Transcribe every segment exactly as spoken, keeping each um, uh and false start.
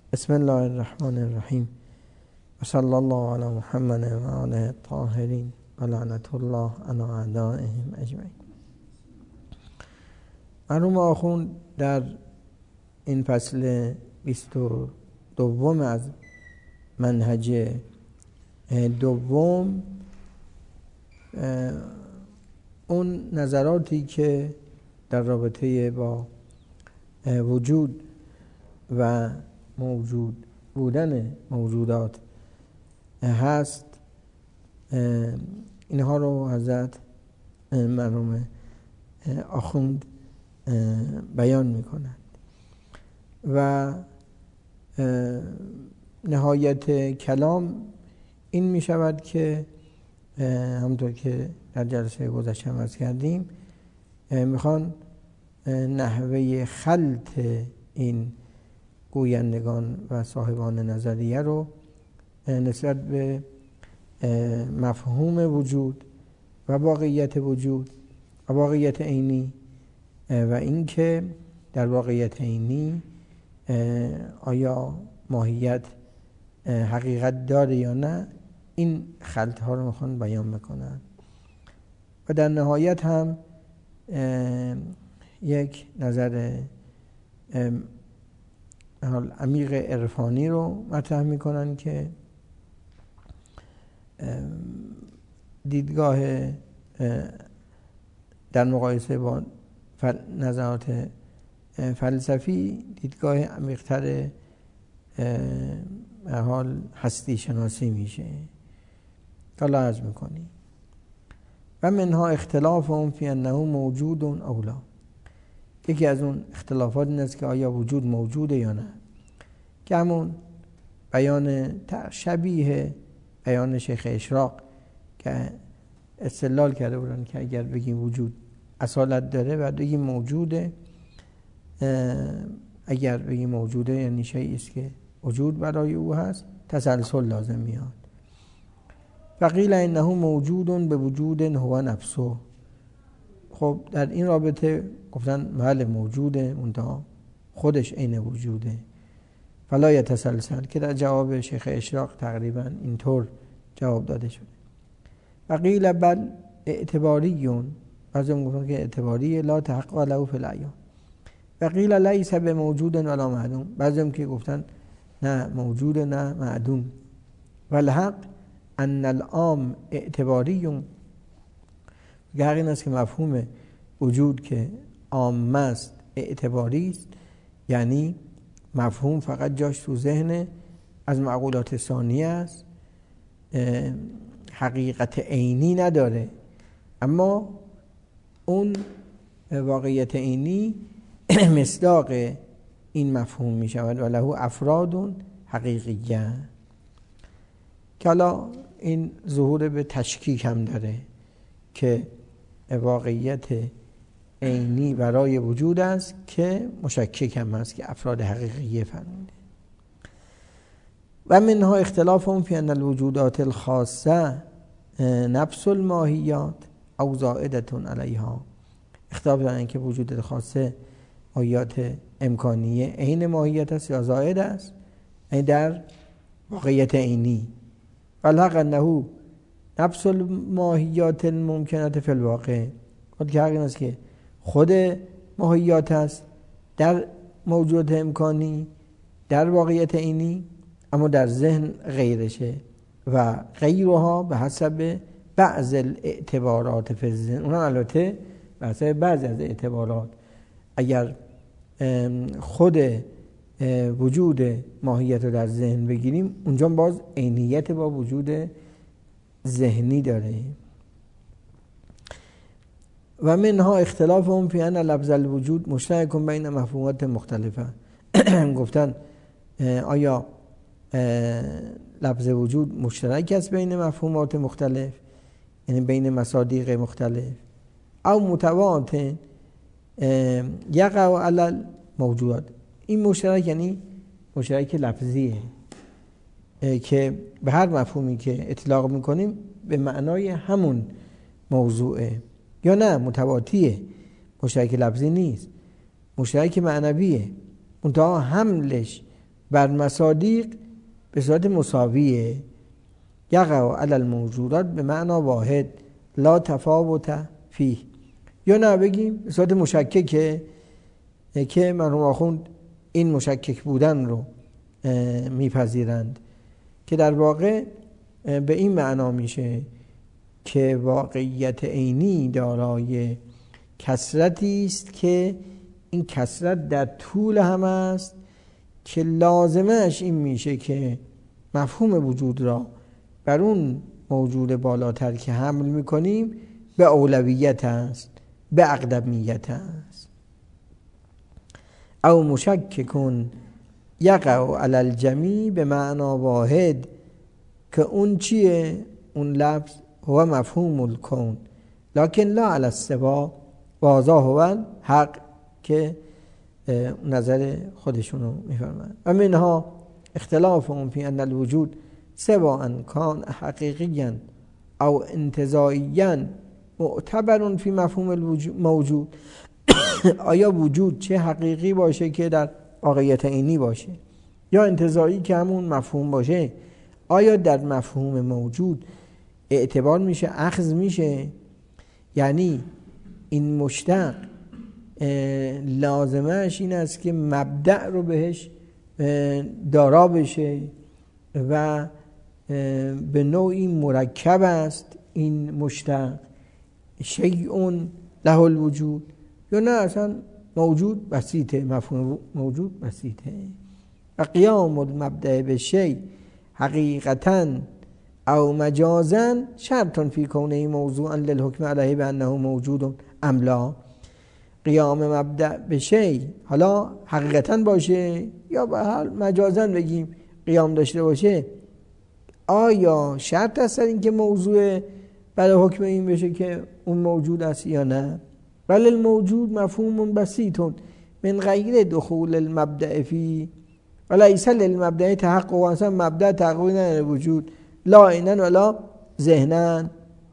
بسم الله الرحمن الرحیم و صلی الله علی محمد و آله الطاهرین و لعنت الله علی اعدائهم اجمعین. مرحوم آخوند در این فصل بیست و دوم از منهج دوم اون نظراتی که در رابطه با وجود و موجود بودن موجودات هست، اینها رو حضرت مرحوم آخوند بیان میکنند و نهایت کلام این می شود که همونطور که در جلسه گذشته عرض کردیم میخوان نحوه خلط این گویندگان و صاحبان نظریه رو نسبت به مفهوم وجود و واقعیت وجود و واقعیت عینی و اینکه در واقعیت عینی آیا ماهیت حقیقت داره یا نه، این خلط ها رو میخوان بیان بکنن و در نهایت هم یک نظر حال عمیق عرفانی رو مطرح میکنن که دیدگاه در مقایسه با نظرات فلسفی دیدگاه عمیق‌تر حال هستی شناسی میشه. حالا عرض میکنی و منها اختلافهم فی انه موجود او لا. یکی از اون اختلافات این است که آیا وجود موجوده یا نه، که همون بیان شبیه بیان شیخ اشراق که استدلال کرده بودن که اگر بگیم وجود اصالت داره و بگیم موجوده، اگر بگیم موجوده یعنی شیئی است که وجود برای او هست، تسلسل لازم میاد. فقیل انه موجود به وجود هو نفسه. خب در این رابطه گفتن محل موجوده منتها خودش عین وجوده، فلا یتسلسل، که در جواب شیخ اشراق تقریبا اینطور جواب داده شده. وقیل بل اعتباریون، بعضی گفتن که اعتباری لا تحقق له فی العیان. وقیل لیس بموجود ولا معدوم، بعضی که گفتن نه موجود نه معدوم. والحق ان العام اعتباریون، حق این است که مفهوم وجود که عام است اعتباری است، یعنی مفهوم فقط جاش تو ذهن از معقولات ثانیه است، حقیقت عینی نداره، اما اون واقعیت عینی مصداق این مفهوم می شود و له افراد حقیقیه. که حالا این ظهور به تشکیک هم داره که واقعیت عینی برای وجود است که مشکک هم هست که افراد حقیقیه فرموده. و منها اختلافهم فی ان الوجودات الخاصه نفس الماهیات او زائده علیها. اختلاف دارن که وجودات خاصه ماهیات امکانیه عین ماهیت است یا زائد است، این در واقعیت عینی. والحق انه نفس الماهیات الممکنات فی الواقع. خود که حق این است که خود ماهیات است در موجود امکانی در واقعیت عینی، اما در ذهن غیرشه و غیرها به حسب بعض الاعتبارات فی الذهن. اونها البته به حسب بعض از اعتبارات. اگر خود وجود ماهیت رو در ذهن بگیریم، اونجا باز عینیت با وجود ذهنی داره. و منها اختلافهم فی ان لفظ الوجود مشترک بین مفهومات مختلفه. گفتن آیا لفظ وجود مشترک است بین مفهومات مختلف، یعنی بین مصادیق مختلف، او متواتر یقع علی الموجودات. این مشترک یعنی مشترک لفظیه که به هر مفهومی که اطلاق میکنیم به معنای همون موضوعه، یا نه متواتیه، مشترک لفظی نیست، مشترک معنویه، منتها حملش بر مصادیق به صورت مساویه. یقع علی الموجودات به معنا واحد لا تفاوت فیه. یا نه بگیم به صورت مشککه که مرحوم آخوند این مشکک بودن رو میپذیرند که در واقع به این معنا میشه که واقعیت عینی دارای کثرتی است که این کثرت در طول هم است که لازمش این میشه که مفهوم وجود را بر اون موجود بالاتر که حمل میکنیم به اولویت است، به اقدمیت است. او مشککون یقع علی الجمیع به معنا واحد که اون چیه؟ اون لفظ هو مفهوم الکون لکن لا علی السوا واضح هو حق که نظر خودشونو میفرمند. و منها اختلافهم فی ان الوجود سواء کان حقیقیا او انتزاعیا معتبر فی مفهوم الموجود. آیا وجود چه حقیقی باشه که در واقعیت عینی باشه یا انتزاعی که همون مفهوم باشه، آیا در مفهوم موجود اعتبار میشه، اخذ میشه؟ یعنی این مشتق لازمش این است که مبدأ رو بهش دارا بشه و به نوعی مرکب است این مشتق، شیء له الوجود، یا نه اصلا موجود بسیطه، مفهوم موجود بسیطه. و قیام المبدأ به شیء حقیقتاً او مجازاً شرط فی کونه موضوعاً للحکم علیه بانه موجود ام لا. قیام مبدأ به شیء حالا حقیقتاً باشه یا به حال مجازاً بگیم قیام داشته باشه، آیا شرط است این که موضوع برای حکم این بشه که اون موجود است یا نه؟ بل الموجود مفهوم بسیط من غیر دخول المبدأ فی ولیس للمبدأ تحقق. اصلا مبدأ تحقق نداره وجود، لا عینن ولا ذهنن.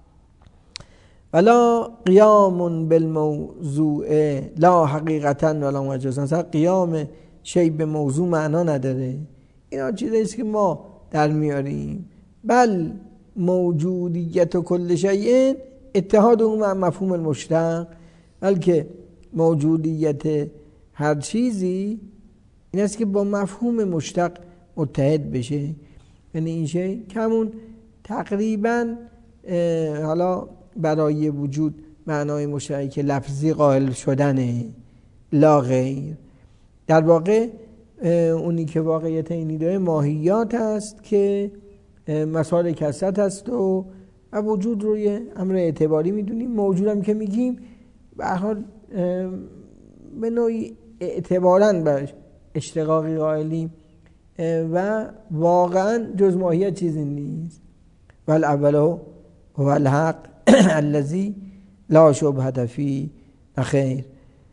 ولا قیام بالموضوع لا حقیقتا ولا مجازا. اصلا قیام شیء به موضوع معنا نداره. اینا چیزی است که ما در میاریم. بل موجودیت کل شیء اتحاد اون مع مفهوم المشتق، بلکه موجودیت هر چیزی این است که با مفهوم مشتق متحد بشه. یعنی این شیء کمون تقریبا حالا برای وجود معنای مشترک لفظی قائل شدنه لا غیر. در واقع اونی که واقعیت اینی داره ماهیات است که مسائل کثرت است و وجود روی امر اعتباری میدونیم. موجود هم که میگیم به هر حال به نوعی اعتباراً برش اشتقاقی قائلیم و واقعاً جز ماهیت چیزی نیست. والاول هو الحق الذی لا شبهة فیه خیر.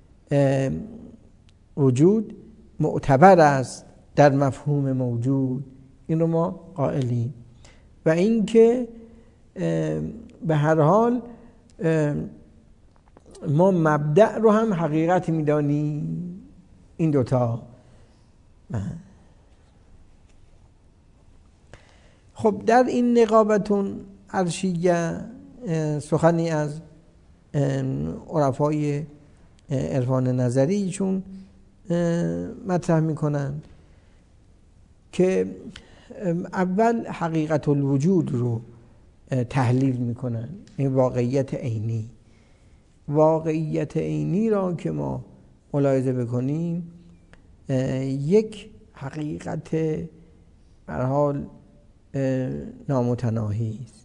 وجود معتبر است در مفهوم موجود، این رو ما قائلیم. و این که به هر حال ما مبدأ رو هم حقیقت میدانیم. این دوتا. خب در این نقابتون عرشیه سخنی از عرفای عرفان نظری چون مطرح میکنند که اول حقیقت الوجود رو تحلیل میکنن، این واقعیت عینی. واقعیت عینی را که ما ملاحظه بکنیم یک حقیقت به هر حال نامتناهی است،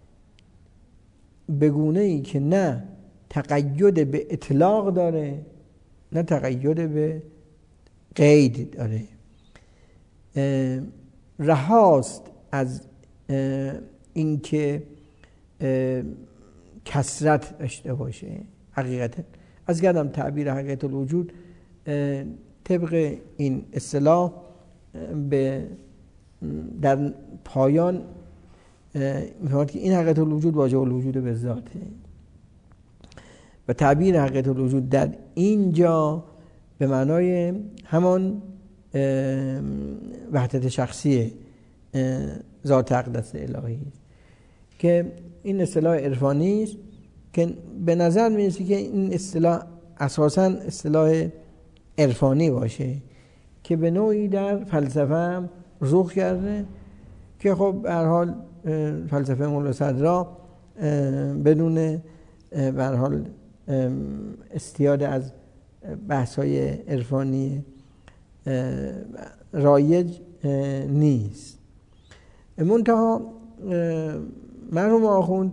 به گونه‌ای که نه تقید به اطلاق داره نه تقید به قید داره. رهاست از اینکه کثرت داشته باشه. حقیقتا از کردم تعبیر حقیقت الوجود طبق این اصطلاح به در پایان می‌فرماید که این حقیقت الوجود واجب الوجود به ذاته و تعبیر حقیقت الوجود در اینجا به معنای همان وحدت شخصی ذات اقدس الهی است که این اصطلاح عرفانی است که به نظر میرسه که این اصطلاح اساساً اصطلاح عرفانی باشه که به نوعی در فلسفه هم رسوخ کرده که خب به هر حال فلسفه مولا صدرا بدون به هر حال استیاد از بحث‌های عرفانی رایج نیست. منتها مرحوم آخوند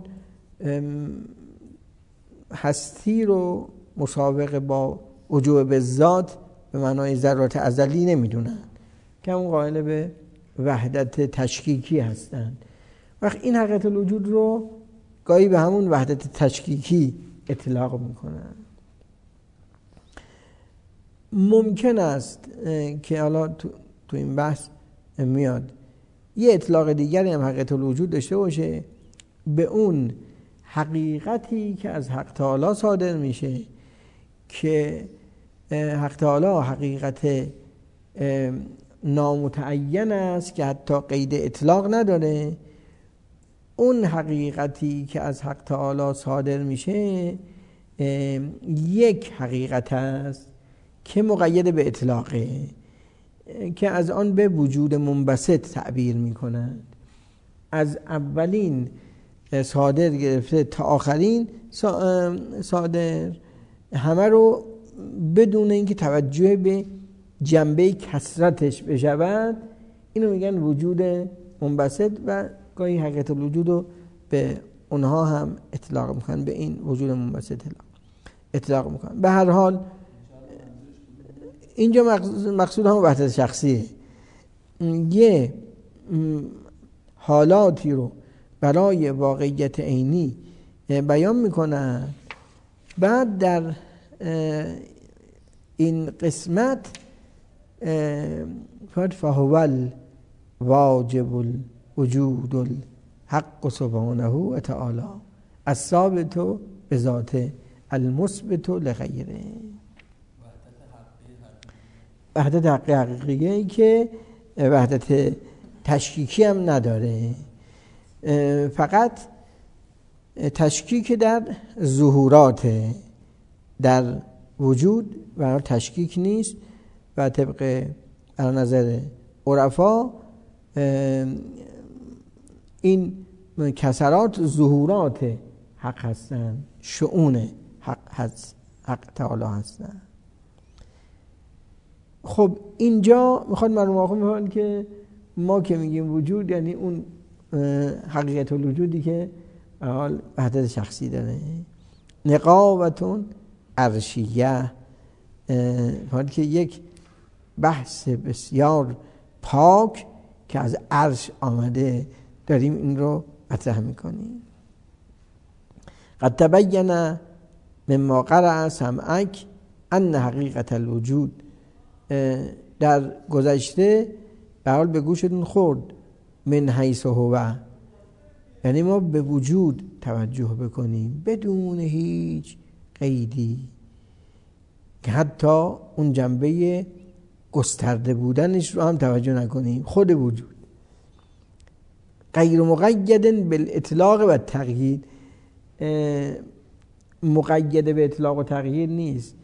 هستی رو مسابقه با وجوه به ذات به معنای ذرات ازلی نمیدونن که اون قائل به وحدت تشکیکی هستند. وقت این حقیقت الوجود رو گاهی به همون وحدت تشکیکی اطلاق میکنن. ممکن است که حالا تو, تو این بحث میاد یه اطلاق دیگری هم حقیقت الوجود داشته باشه به اون حقیقتی که از حق تعالی صادر میشه که حق تعالی حقیقت نامتعین است که حتی قید اطلاق نداره. اون حقیقتی که از حق تعالی صادر میشه یک حقیقت است که مقید به اطلاقه که از آن به وجود منبسط تعبیر میکنند. از اولین صادر گرفته تا آخرین صادر همه رو بدون اینکه توجه به جنبه کثرتش بشود اینو میگن وجود منبسط و گاهی حقیقت الوجود رو به اونها هم اطلاق میکنن، به این وجود منبسط اطلاق میکنن. به هر حال اینجا مقصود هم وحدت شخصیه. یه حالاتی رو برای واقعیت عینی بیان میکنن، بعد در این قسمت فهو الواجب الوجود الحق سبحانه و تعالی الثابت بذاته المثبت لغیره. وحدت حقی حقیقیه که وحدت تشکیکی هم نداره، فقط تشکیک در ظهورات در وجود و تشکیک نیست و طبق در نظر عرفا این کسرات ظهورات حق هستند، شؤون حق هست، حق تعالی هستند. خب اینجا میخواد مرحوم آخوند میخواد که ما که میگیم وجود یعنی اون حقیقت الوجودی که حال وحدت شخصی داره. نقاوتون عرشیه میخواد که یک بحث بسیار پاک که از عرش آمده داریم این رو مطرح میکنیم. قد تبین مما قرأ سمعک ان حقیقت الوجود، در گذشته به حال به گوشتون خورد من حیث هو، یعنی ما به وجود توجه بکنیم بدون هیچ قیدی که حتی اون جنبه گسترده بودنش رو هم توجه نکنیم. خود وجود غیر مقید بالاطلاق و تقیید، مقید به اطلاق و تقیید نیست.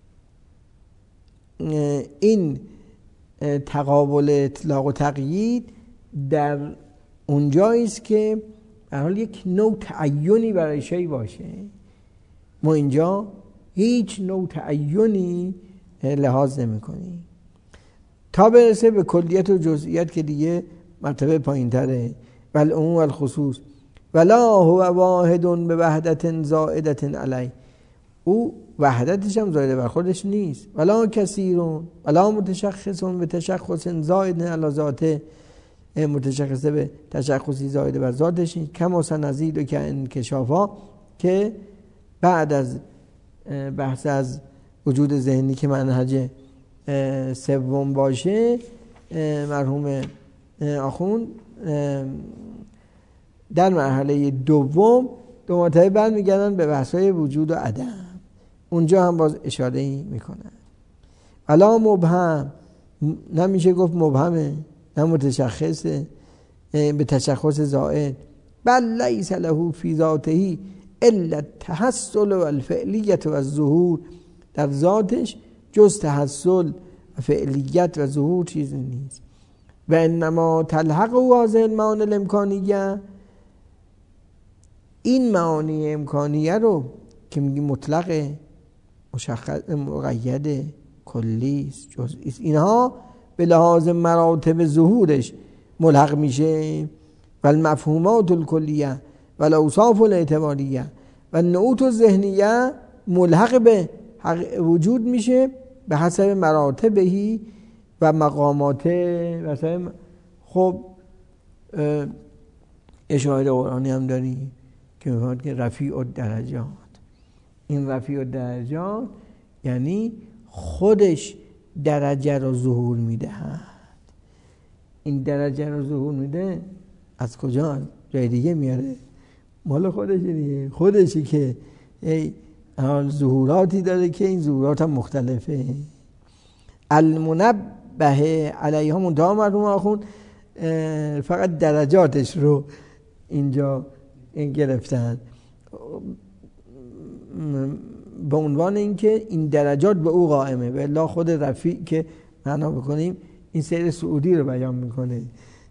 این تقابل اطلاق و تقیید در اونجایی است که به حال یک نوع تعینی برای شی باشه. ما اینجا هیچ نوع تعینی لحاظ نمی کنیم تا برسه به کلیت و جزئیات که دیگه مرتبه پایین تره. بل عموم الخصوص ولا هو واحد به وحدت زائدت علی، او وحدتش هم زائده بر خودش نیست. ولا کثیرون ولا متشخص به تشخص زائد علی ذاته، متشخصه به تشخصی زائده بر ذاتش نیست. کما سنزید و که انکشافا، که بعد از بحث از وجود ذهنی که منهج سوم باشه مرحوم آخوند در مرحله دوم دو مرتبه برمیگردن به بحث‌های وجود و عدم. اونجا هم باز اشاره میکنن. الا مبهم نمیشه گفت مبهمه، نه متشخصه به تشخص زائد. بل لیس له فی ذاته الا التحصل والفعلیت والظهور، در ذاتش جز تحصل و فعلیت و ظهور چیزی نیست. و انما تلحق واضح المعانی الامکانیه، این معانی امکانیه رو که میگی مطلق، مشخص، مقید، کلی، جزئی، اینها به لحاظ مراتب ظهورش ملحق میشه. و المفهومات الکلیه و الاوصاف الاعتباریه و النعوت الذهنیه ملحق به وجود میشه به حسب مراتبهی و مقامات. مثلا خب اشاره قرآنی هم داریم که میگه که رفیع الدرجات، این رفیع الدرجات یعنی خودش درجه رو ظهور میدهد. این درجه رو ظهور میده از کجا؟ جای دیگه میاره، مال خودشه دیگه، خودشی که حال ظهوراتی داره که این ظهورات هم مختلفه. المنبه علیها منتها مرحوم آخوند فقط درجاتش رو اینجا این گرفتن به عنوان اینکه این درجات به او قائمه. به الله خود رفیع که معنا بکنیم این سیر سعودی رو بیان میکنه.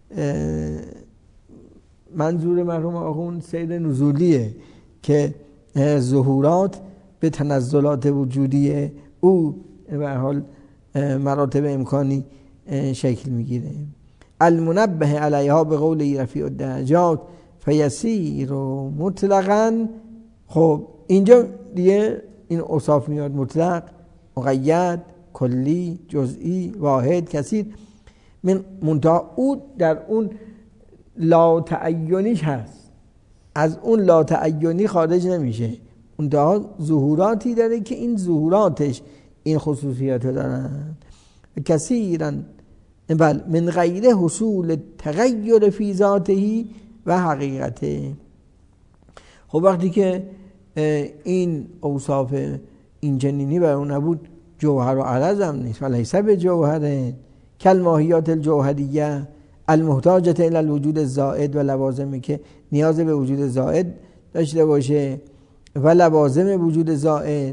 منظور مرحوم آخوند سیر نزولیه که ظهورات به تنزلات وجودی او به حال مراتب امکانی شکل میگیره. المنبه علیها به قول رفیع الدرجات فیسیر و مطلقاً. خب اینجا دیگه این اوصاف میاد، مطلق، مقید، کلی، جزئی، واحد، کثیر. من منتها او در اون لا تعینیش هست، از اون لا تعینی خارج نمیشه. اون دا ظهوراتی داره که این ظهوراتش این خصوصیات دارن. کثیرا بل من غیر حصول تغییر فی ذاته و حقیقته. خب وقتی که این اوصاف این جنینی بر اون نبود، جوهر و عرض هم نیست. ولیس به جوهره کل ماهیات الجوهریه المحتاجه الی الوجود الزائد و لوازمی که نیاز به وجود زائد داشته باشه و لوازم وجود زائد.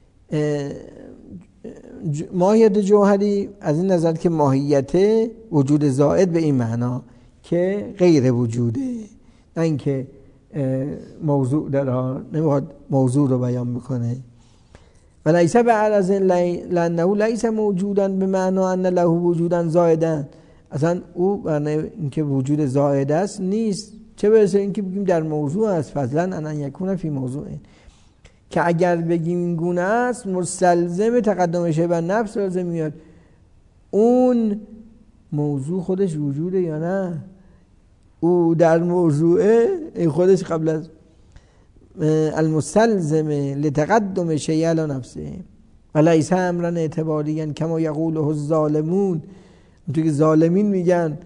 ماهیت جوهری از این نظر که ماهیت وجود زائد به این معنا که غیر وجوده، نه اینکه موضوع داره، نمیخواد موضوع رو بیان بکنه. و لیس به عرض لانه لیس موجودا به معنا ان له وجودا زائدا، اصلا او معنی اینکه وجود زائد است نیست، چه برسه اینکه بگیم در موضوع است. فضلا ان یکون فی موضوع، که اگر بگیم این گونه است مستلزم تقدم شی بر نفس لازم میاد. اون موضوع خودش وجوده یا نه؟ او در موضوعه خودش قبل از المستلزم لتقدم شیء علی نفسه و لیس امرا اعتباریا کما یقوله الظالمون. اونطور که ظالمین میگن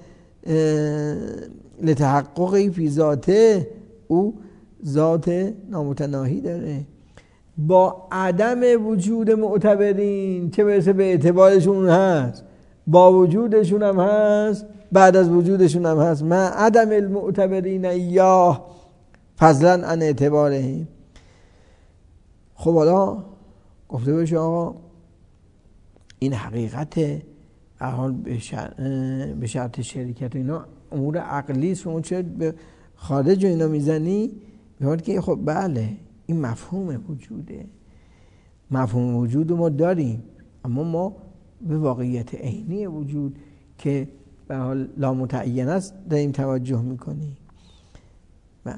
لتحققی فی ذاته، او ذات نامتناهی داره. با عدم وجود معتبرین چه برسه به اعتبارشون هست، با وجودشون هم هست، بعد از وجودشون هم هست. من عدم المعتبرین ایاه فضلا عن اعتباره. خب حالا گفته بشه آقا این حقیقت حال به شرط شرکت اینا امور عقلی است، اون چه به خارج اینا میزنی؟ میگه که خب بله این مفهوم وجوده، مفهوم وجود ما داریم، اما ما به واقعیت عینی وجود که به حال لا متعین است داریم توجه میکنیم. و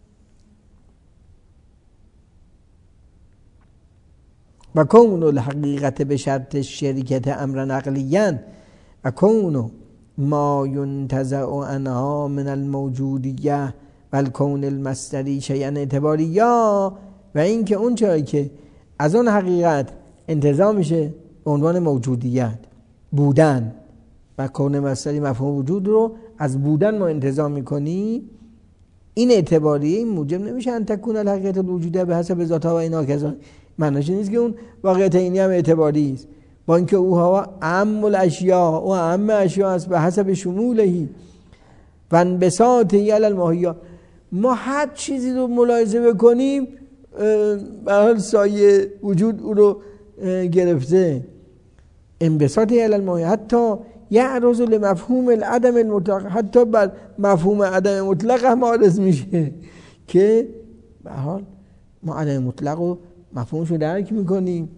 و کون الحقیقت به شرط شرکت امر عقلیا و کون ما ینتزع عنها من الموجودیه و الکون المصدری شیئا اعتباریا، و این که اون چایی که از اون حقیقت انتزاع میشه به عنوان موجودیت، بودن، و کون مصدری مفهوم وجود رو از بودن ما انتزاع میکنی، این اعتباریه این موجب نمیشه ان تکون الحقیقت الوجوده به حسب ذاتها و اینا. کذا معنیش نیست که اون واقعیت اینی هم اعتباری است. با اینکه او هوا اعم الاشیاء، او اعم اشیاء است به حسب شمولهی و انبساطهی علی الماهیات. ما هر چیزی رو ملاحظه بکنیم به حال سایه وجود او رو گرفته. انبساطهی علی الماهیات حتی یعرض لمفهوم العدم المطلق، حتی بر مفهوم عدم مطلق هم عارض میشه که به حال ما عدم مطلق رو مفهومش رو درک میکنیم،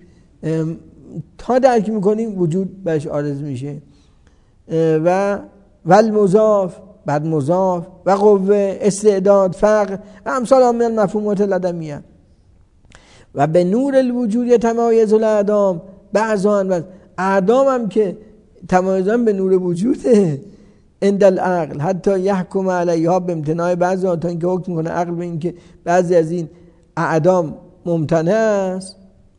تا درک میکنیم وجود برش عارض میشه. و والمضاف بعد مضاف و قوه استعداد فقر امثال من مفهومات العدمیه. و به نور الوجود یتمایز الاعدام بعضا، و اعدام هم که تمایزان به نور وجوده عند العقل حتی یحکم علیها به امتناع بعضی ها، تا اینکه حکم کنه عقل به اینکه بعضی از این اعدام ممتنع است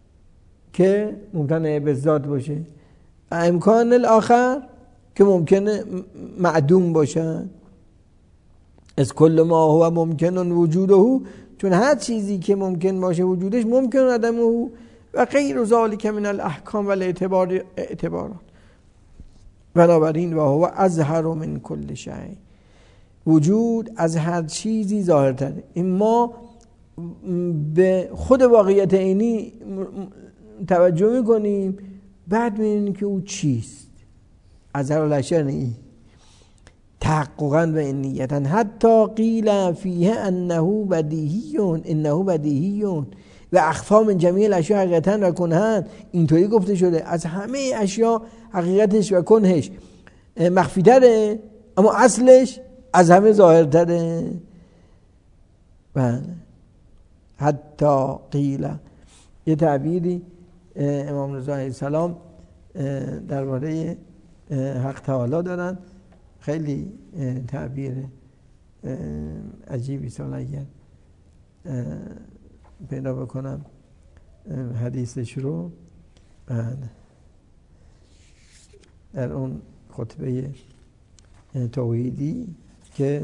که ممتنع به ذات باشه، امکان الاخر که ممکنه معدوم باشن. از کل ما هو ممکن وجوده، چون هر چیزی که ممکن باشه وجودش ممکن عدمه و غیر ذالک من الاحکام و الاعتبار اعتبارات. بنابراین و هو اظهر من کل شیء، وجود از هر چیزی ظاهرتره. این ما به خود واقعیت عینی توجه میکنیم، بعد میبینیم که او چیست. اظهر الاشیاء این تحققا و انیتا، حتی قیل فیه انه بدیهی انه بدیهی و اخفا من جمیع الاشیاء حقیقتا و کنهن. اینطوری گفته شده از همه اشیاء حقیقتش و کنهش مخفی تره، اما اصلش از همه ظاهر تره. بله. حتی قیل، یه تعبیری امام رضا علیه السلام درباره حق تعالی دارن، خیلی تعبیر عجیبی است. اگر پیدا بکنم حدیثش رو، در اون خطبه توحیدی که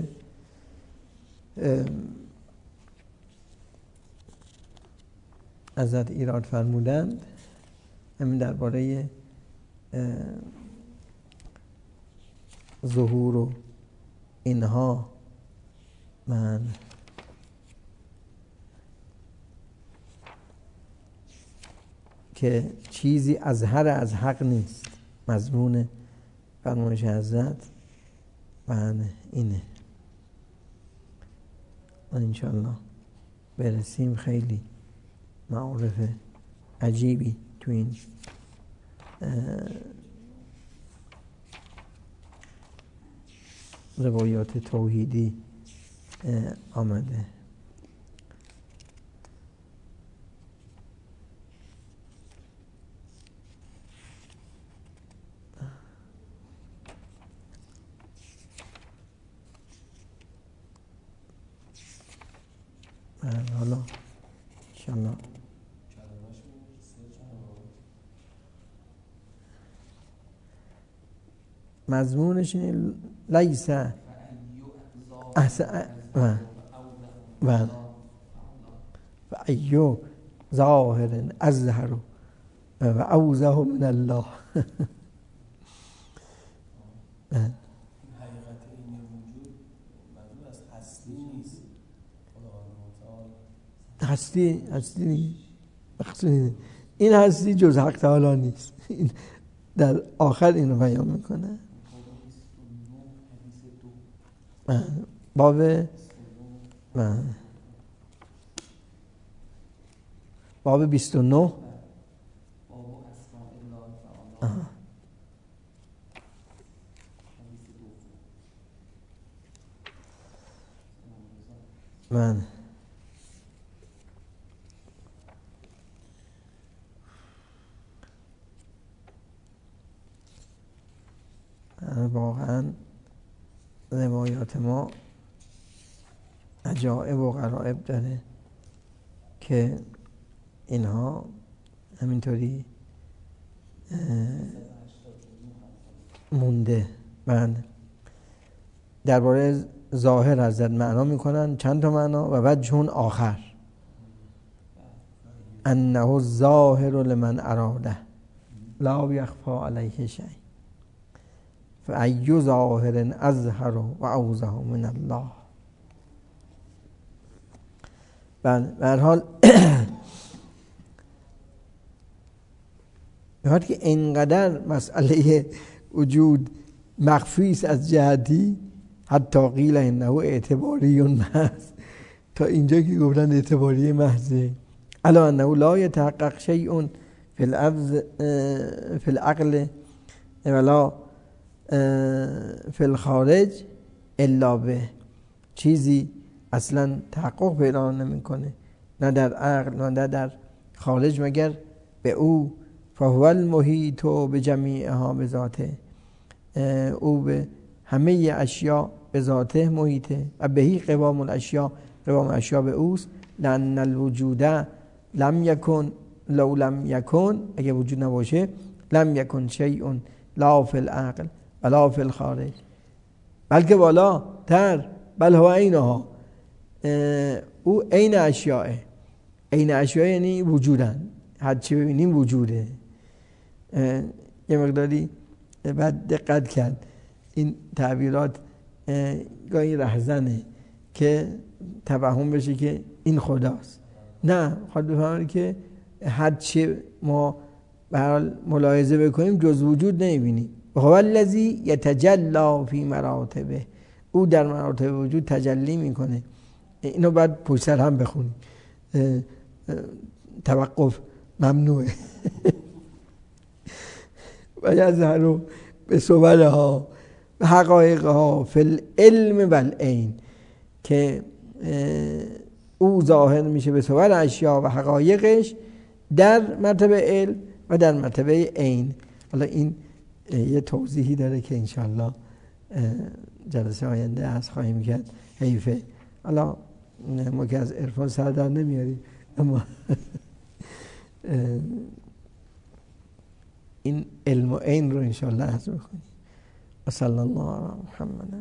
حضرت ایراد فرمودند، همین درباره ظهور و اینها، من که چیزی اظهر از حق نیست، مضمون فرمایش حضرت من اینه. و انشالله برسیم خیلی معارف عجیبی تو این روایات توحیدی آمده. حالا انشالله مضمونش اینه لیس احسن و ایو ظاهر اظهر و اوضح من الله. هستی هستی هستی این هستی جز حق تعالی نیست. این در آخر اینو بیان میکنه. باب باب بیست و نه من واقعا روایات ما عجائب و غرائب داره که اینها همینطوری مونده. من درباره ظاهر حضرت معنا میکنن چند تا معنا و بعد جون آخر انه الظاهر لمن اراده، لا یخفا علیه شیء فأی ظاهر اظهر و اوضح من الله. بله به هر حال می‌خواد که اینقدر مسئله وجود مخفی است از جهتی حتی قیل انه اعتباری محض، تا اینجا که گفتن اعتباری محضه. الا انه لا یتحقق شیء فی العقل فی العقل ولا فی الخارج الا به، چیزی اصلا تحقق پیدا نمیکنه نه در عقل نه در خارج مگر به او. فهو المحیط به جمیعها به ذاته، او به همه اشیاء به ذاته محیطه. و بهی قوام الاشیاء، قوام اشیاء به اوست. لأن الوجود لم یکن لو لم یکن، اگه وجود نباشه لم یکن شیء لا فی العقل ولا فی الخارج، بلکه والا تر بل هو عینها، او عین اشیاء. عین اشیاء یعنی وجودن، هر چی ببینیم وجوده. یه مقداری بعد دقت کرد، این تعبیرات گاهی رهزنه که توهم بشه که این خداست. نه، خود بفهمید که هر چی ما به هر حال ملاحظه بکنیم جز وجود نمیبینیم. و هو الذی یتجلی فی مراتبه، او در مراتب وجود تجلی میکنه. اینو بعد پشت سر هم بخونیم، توقف ممنوعه. و یظهر بصورها و حقایقها فی العلم و العین، که او ظاهر میشه به صور اشیا و حقایقش در مرتبه علم و در مرتبه عین. حالا این یه توضیحی داره که انشالله جلسه آینده از خواهیم کرد. حیفه حالا ما که از عرفان سر در نمیاریم، اما این علم و عین رو انشالله عرض بکنیم. و صلی الله علی محمد.